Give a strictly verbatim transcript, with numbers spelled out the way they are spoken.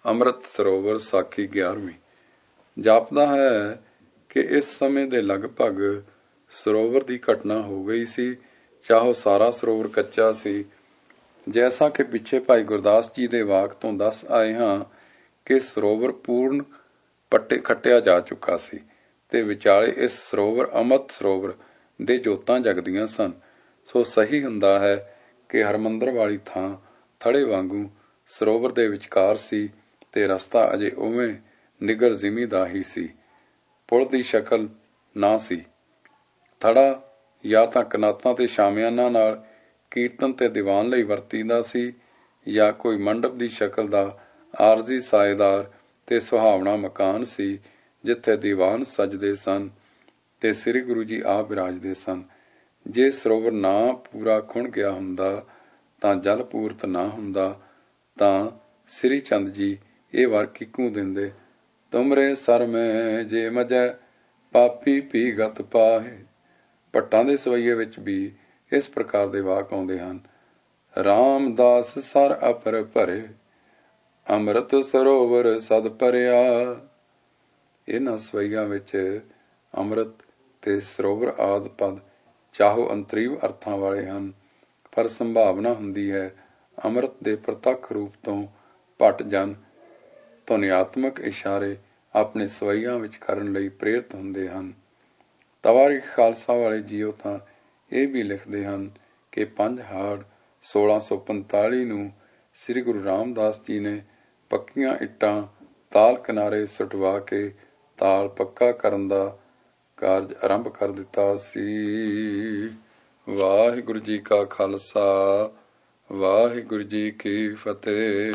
ਅੰਮ੍ਰਿਤ ਸਰੋਵਰ ਸਾਖੀ ਗਿਆਰਵੀਂ। ਜਾਪਦਾ ਹੈ ਕਿ ਇਸ ਸਮੇਂ ਦੇ ਲਗਭਗ ਸਰੋਵਰ ਦੀ ਘਟਨਾ ਹੋ ਗਈ ਸੀ, ਚਾਹੋ ਸਾਰਾ ਸਰੋਵਰ ਕੱਚਾ ਸੀ। ਜੈਸਾ ਕਿ ਪਿੱਛੇ ਭਾਈ ਗੁਰਦਾਸ ਜੀ ਦੇ ਵਾਕ ਤੋਂ ਦੱਸ ਆਏ ਹਾਂ ਕਿ ਸਰੋਵਰ ਪੂਰਨ ਪੱਟੇ ਖੱਟਿਆ ਜਾ ਚੁੱਕਾ ਸੀ ਤੇ ਵਿਚਾਲੇ ਇਸ ਸਰੋਵਰ ਅੰਮ੍ਰਿਤ ਸਰੋਵਰ ਦੇ ਜੋਤਾਂ ਜਗਦੀਆਂ ਸਨ। ਸੋ ਸਹੀ ਹੁੰਦਾ ਹੈ ਕਿ ਹਰਮੰਦਰ ਵਾਲੀ ਥਾਂ ਥੜੇ ਵਾਂਗੂ ਸਰੋਵਰ ਦੇ ਵਿਚਕਾਰ ਸੀ ਤੇ ਰਸਤਾ ਅਜੇ ਉਵੇਂ ਨਿਗਰ ਜ਼ਿਮੀ ਦਾ ਹੀ ਸੀ। ਪੁਲ ਦੀ ਸ਼ਕਲ ਨਾ ਸੀ। ਥੜਾ ਜਾਂ ਤਾਂ ਕਨਾਤਾਂ ਤੇ ਸ਼ਾਮਿਆਨਾਂ ਨਾਲ ਕੀਰਤਨ ਤੇ ਦੀਵਾਨ ਲਈ ਵਰਤੀਦਾ ਸੀ ਜਾਂ ਕੋਈ ਮੰਡਪ ਦੀ ਸ਼ਕਲ ਦਾ ਆਰਜ਼ੀ ਸਾਏਦਾਰ ਤੇ ਸੁਹਾਵਣਾ ਮਕਾਨ ਸੀ ਜਿੱਥੇ ਦੀਵਾਨ ਸਜਦੇ ਸਨ ਤੇ ਸ੍ਰੀ ਗੁਰੂ ਜੀ ਆਪ ਵਿਰਾਜਦੇ ਸਨ। ਜੇ ਸਰੋਵਰ ਨਾ ਪੂਰਾ ਖੁਣ ਗਿਆ ਹੁੰਦਾ ਤਾਂ ਜਲ ਪੂਰਤ ਨਾ ਹੁੰਦਾ ਤਾਂ ਸ੍ਰੀ ਚੰਦ ਜੀ ਇਹ ਵਰ ਕਿਕੂ ਦਿੰਦੇ, ਤੁਮਰੇ ਸਰ ਮੈਂ ਜੇ ਮਜੈ ਪਾਪੀ ਪੀਗਤ ਪਾਹੇ। ਭੱਟਾਂ ਦੇ ਸਵਈਏ ਵਿੱਚ ਵੀ ਇਸ ਪ੍ਰਕਾਰ ਦੇ ਵਾਕ ਆਉਂਦੇ ਹਨ। ਰਾਮਦਾਸ ਸਰ ਅਪਰ ਭਰੇ, ਅੰਮ੍ਰਿਤ ਸਰੋਵਰ ਸਦ ਭਰਿਆ। ਇਹਨਾਂ ਸਵਈਆਂ ਵਿੱਚ ਅੰਮ੍ਰਿਤ ਤੇ ਸਰੋਵਰ ਆਦਿ ਪਦ ਚਾਹੋ ਅੰਤਰੀਵ ਅਰਥਾਂ ਵਾਲੇ ਹਨ, ਪਰ ਸੰਭਾਵਨਾ ਹੁੰਦੀ ਹੈ ਅੰਮ੍ਰਿਤ ਦੇ ਪ੍ਰਤੱਖ ਰੂਪ ਤੋਂ ਭੱਟ ਜਨ ਧੁਨਿਆਤਮਕ ਇਸ਼ਾਰੇ ਆਪਣੇ ਸਵਈਆਂ ਵਿੱਚ ਕਰਨ ਲਈ ਪ੍ਰੇਰਿਤ ਹੁੰਦੇ ਹਨ। ਤਵਾਰੀਖ ਖਾਲਸਾ ਵਾਲੇ ਜੀਓ ਤਾਂ ਇਹ ਵੀ ਲਿਖਦੇ ਹਨ ਕਿ ਪੰਜ ਹਾੜ ਸੋਲਾਂ ਸੌ ਪੰਤਾਲੀ ਨੂੰ ਸ੍ਰੀ ਗੁਰੂ ਰਾਮਦਾਸ ਜੀ ਨੇ ਪੱਕੀਆਂ ਇੱਟਾਂ ਤਾਲ ਕਿਨਾਰੇ ਸੁਟਵਾ ਕੇ ਤਾਲ ਪੱਕਾ ਕਰਨ ਦਾ ਕਾਰਜ ਆਰੰਭ ਕਰ ਦਿੱਤਾ ਸੀ। ਵਾਹਿਗੁਰੂ ਜੀ ਕਾ ਖਾਲਸਾ, ਵਾਹਿਗੁਰੂ ਜੀ ਕੀ ਫਤਿਹ।